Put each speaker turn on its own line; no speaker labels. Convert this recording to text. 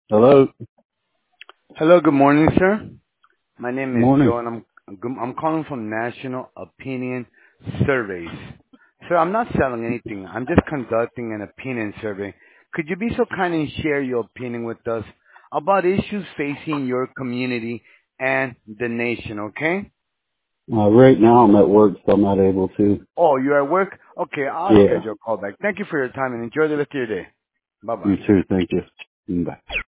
Hello.
Hello, good morning, sir. My name is
Morning.
Joe, and I'm calling from National Opinion Surveys. Sir, I'm not selling anything. I'm just conducting an opinion survey. Could you be so kind and share your opinion with us about issues facing your community and the nation, okay?
Right now I'm at work, so I'm not able to.
Oh, you're at work? Okay, I'll
Yeah.
schedule a call back. Thank you for your time and enjoy the rest of your day.
You
Bye-bye.
too. Thank you. Bye.